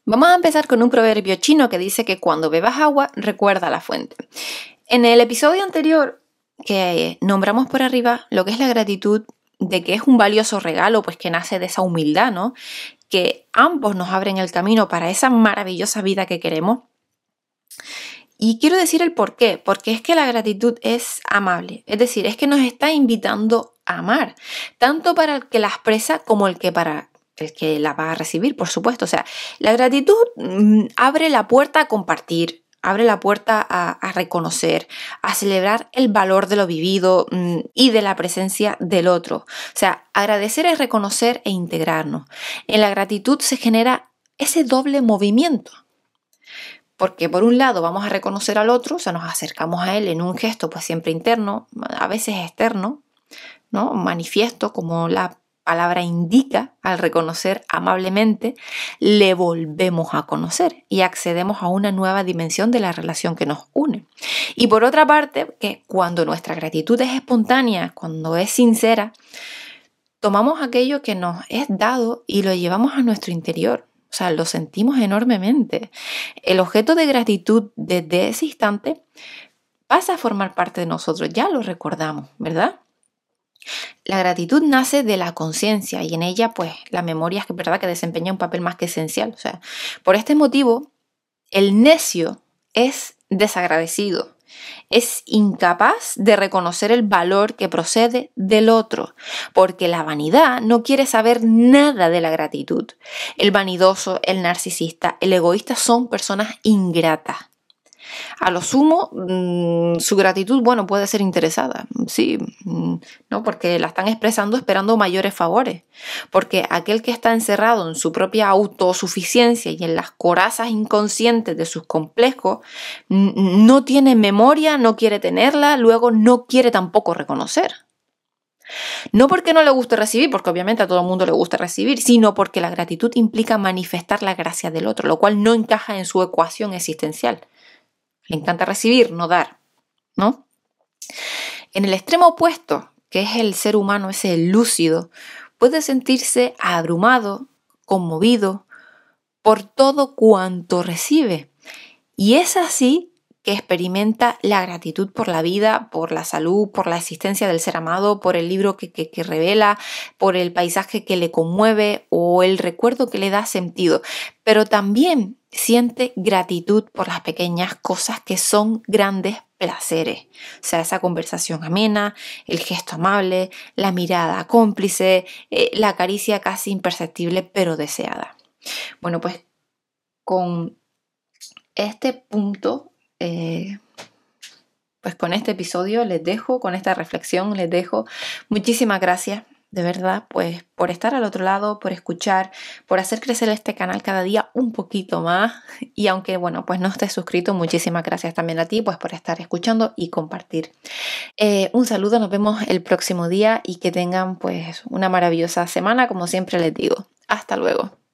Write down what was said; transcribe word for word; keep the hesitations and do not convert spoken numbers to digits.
Vamos a empezar con un proverbio chino que dice que cuando bebas agua, recuerda la fuente. En el episodio anterior que nombramos por arriba lo que es la gratitud, de que es un valioso regalo, pues que nace de esa humildad, ¿no? Que ambos nos abren el camino para esa maravillosa vida que queremos. Y quiero decir el por qué, porque es que la gratitud es amable, es decir, es que nos está invitando a amar, tanto para el que la expresa como el que para el que la va a recibir, por supuesto. O sea, la gratitud mmm, abre la puerta a compartir, abre la puerta a, a reconocer, a celebrar el valor de lo vivido mmm, y de la presencia del otro. O sea, agradecer es reconocer e integrarnos. En la gratitud se genera ese doble movimiento. Porque por un lado vamos a reconocer al otro, o sea, nos acercamos a él en un gesto pues siempre interno, a veces externo, ¿no? Manifiesto, como la palabra indica, al reconocer amablemente, le volvemos a conocer y accedemos a una nueva dimensión de la relación que nos une. Y por otra parte, que cuando nuestra gratitud es espontánea, cuando es sincera, tomamos aquello que nos es dado y lo llevamos a nuestro interior. O sea, lo sentimos enormemente. El objeto de gratitud desde ese instante pasa a formar parte de nosotros, ya lo recordamos, ¿verdad? La gratitud nace de la conciencia y en ella, pues, la memoria es verdad que desempeña un papel más que esencial. O sea, por este motivo, el necio es desagradecido. Es incapaz de reconocer el valor que procede del otro, porque la vanidad no quiere saber nada de la gratitud. El vanidoso, el narcisista, el egoísta son personas ingratas. A lo sumo, mmm, su gratitud, bueno, puede ser interesada, sí, ¿no? Porque la están expresando esperando mayores favores. Porque aquel que está encerrado en su propia autosuficiencia y en las corazas inconscientes de sus complejos, no tiene memoria, no quiere tenerla, luego no quiere tampoco reconocer. No porque no le guste recibir, porque obviamente a todo el mundo le gusta recibir, sino porque la gratitud implica manifestar la gracia del otro, lo cual no encaja en su ecuación existencial. Le encanta recibir, no dar, ¿no? En el extremo opuesto, que es el ser humano, ese lúcido, puede sentirse abrumado, conmovido por todo cuanto recibe. Y es así que experimenta la gratitud por la vida, por la salud, por la existencia del ser amado, por el libro que, que, que revela, por el paisaje que le conmueve o el recuerdo que le da sentido. Pero también siente gratitud por las pequeñas cosas que son grandes placeres. O sea, esa conversación amena, el gesto amable, la mirada cómplice, eh, la caricia casi imperceptible pero deseada. Bueno, pues con este punto, eh, pues con este episodio les dejo, con esta reflexión les dejo. Muchísimas gracias. De verdad, pues por estar al otro lado, por escuchar, por hacer crecer este canal cada día un poquito más. Y aunque, bueno, pues no estés suscrito, muchísimas gracias también a ti, pues por estar escuchando y compartir. Eh, un saludo, nos vemos el próximo día y que tengan pues una maravillosa semana, como siempre les digo. Hasta luego.